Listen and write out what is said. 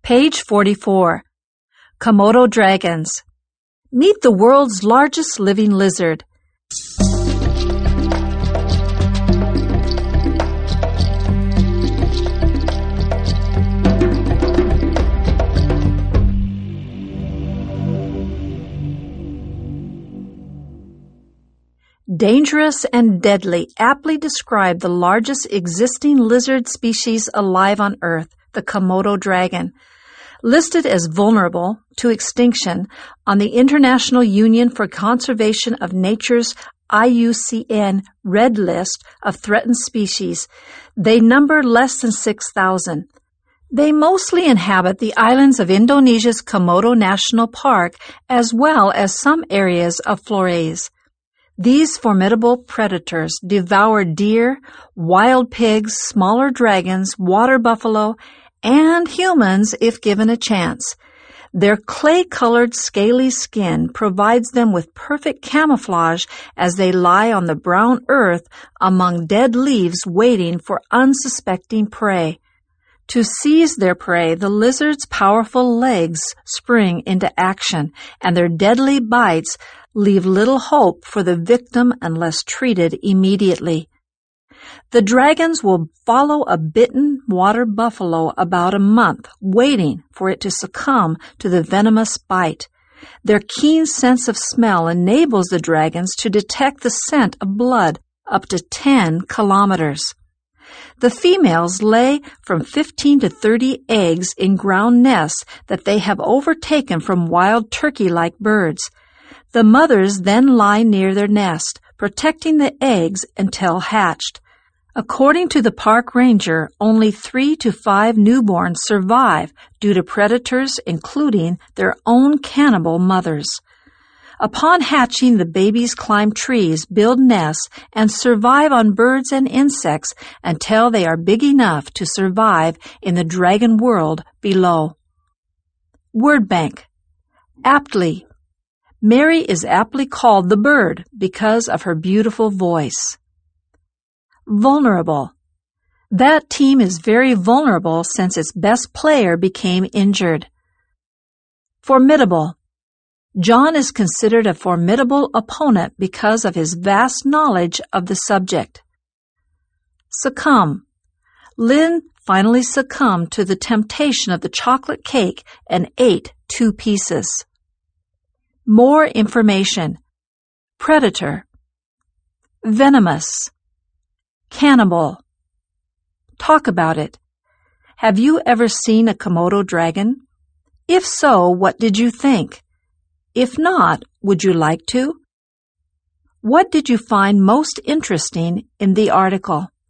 Page 44. Komodo dragons. Meet the world's largest living lizard. Dangerous and deadly aptly describe the largest existing lizard species alive on Earth, the Komodo dragon. Listed as vulnerable to extinction on the International Union for Conservation of Nature's IUCN Red List of Threatened Species, they number less than 6,000. They mostly inhabit the islands of Indonesia's Komodo National Park as well as some areas of Flores. These formidable predators devour deer, wild pigs, smaller dragons, water buffalo, and humans if given a chance. Their clay-colored scaly skin provides them with perfect camouflage as they lie on the brown earth among dead leaves waiting for unsuspecting prey. To seize their prey, the lizard's powerful legs spring into action, and their deadly bites leave little hope for the victim unless treated immediately. The dragons will follow a bitten water buffalo about a month, waiting for it to succumb to the venomous bite. Their keen sense of smell enables the dragons to detect the scent of blood up to 10 kilometers. The females lay from 15 to 30 eggs in ground nests that they have overtaken from wild turkey-like birds. The mothers then lie near their nest, protecting the eggs until hatched. According to the park ranger, only 3 to 5 newborns survive due to predators, including their own cannibal mothers. Upon hatching, the babies climb trees, build nests, and survive on birds and insects until they are big enough to survive in the dragon world below. Word bank. Aptly. Mary is aptly called the bird because of her beautiful voice. Vulnerable. That team is very vulnerable since its best player became injured. Formidable. John is considered a formidable opponent because of his vast knowledge of the subject. Succumb. Lynn finally succumbed to the temptation of the chocolate cake and ate 2 pieces. More information. Predator. Venomous. Cannibal. Talk about it. Have you ever seen a Komodo dragon? If so, what did you think? If not, would you like to? What did you find most interesting in the article?